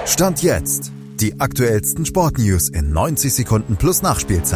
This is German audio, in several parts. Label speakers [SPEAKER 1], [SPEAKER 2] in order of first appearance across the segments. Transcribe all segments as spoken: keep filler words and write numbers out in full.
[SPEAKER 1] Stand jetzt. Die aktuellsten Sportnews in neunzig Sekunden plus Nachspielzeit.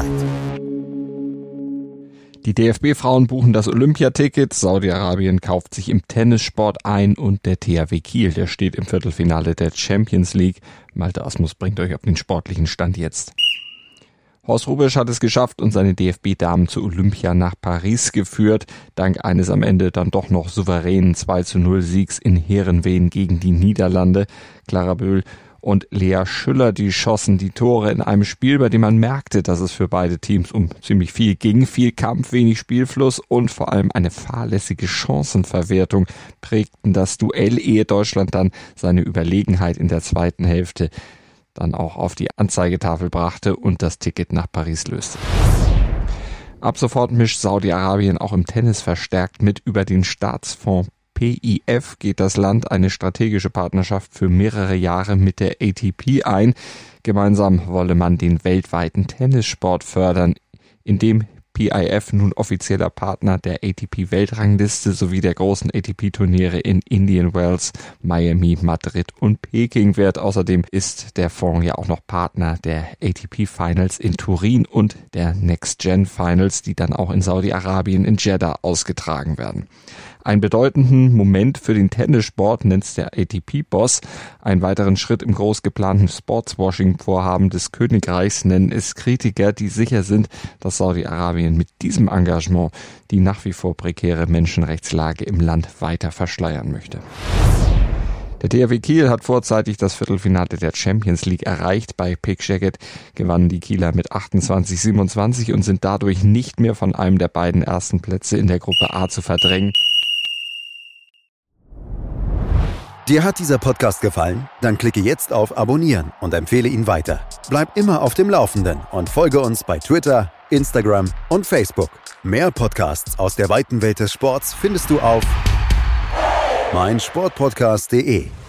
[SPEAKER 2] Die D F B-Frauen buchen das Olympiaticket, Saudi-Arabien kauft sich im Tennissport ein und der T H W Kiel, der steht im Viertelfinale der Champions League. Malte Asmus bringt euch auf den sportlichen Stand jetzt. Horst Hrubesch hat es geschafft und seine D F B-Damen zu Olympia nach Paris geführt, dank eines am Ende dann doch noch souveränen zwei zu null Siegs in Heerenveen gegen die Niederlande. Clara Böhl und Lea Schüller, die schossen die Tore in einem Spiel, bei dem man merkte, dass es für beide Teams um ziemlich viel ging. Viel Kampf, wenig Spielfluss und vor allem eine fahrlässige Chancenverwertung prägten das Duell, ehe Deutschland dann seine Überlegenheit in der zweiten Hälfte dann auch auf die Anzeigetafel brachte und das Ticket nach Paris löste. Ab sofort mischt Saudi-Arabien auch im Tennis verstärkt mit. Über den Staatsfonds P I F geht das Land eine strategische Partnerschaft für mehrere Jahre mit der A T P ein. Gemeinsam wolle man den weltweiten Tennissport fördern, indem P I F nun offizieller Partner der A T P-Weltrangliste sowie der großen A T P-Turniere in Indian Wells, Miami, Madrid und Peking wird. Außerdem ist der Fonds ja auch noch Partner der A T P-Finals in Turin und der Next-Gen-Finals, die dann auch in Saudi-Arabien in Jeddah ausgetragen werden. Einen bedeutenden Moment für den Tennissport nennt der A T P-Boss. Einen weiteren Schritt im groß geplanten Sportswashing-Vorhaben des Königreichs nennen es Kritiker, die sicher sind, dass Saudi-Arabien mit diesem Engagement die nach wie vor prekäre Menschenrechtslage im Land weiter verschleiern möchte. Der T H W Kiel hat vorzeitig das Viertelfinale der Champions League erreicht. Bei Pick Jacket gewannen die Kieler mit achtundzwanzig siebenundzwanzig und sind dadurch nicht mehr von einem der beiden ersten Plätze in der Gruppe A zu verdrängen.
[SPEAKER 1] Dir hat dieser Podcast gefallen? Dann klicke jetzt auf Abonnieren und empfehle ihn weiter. Bleib immer auf dem Laufenden und folge uns bei Twitter, Instagram und Facebook. Mehr Podcasts aus der weiten Welt des Sports findest du auf mein Sportpodcast punkt de.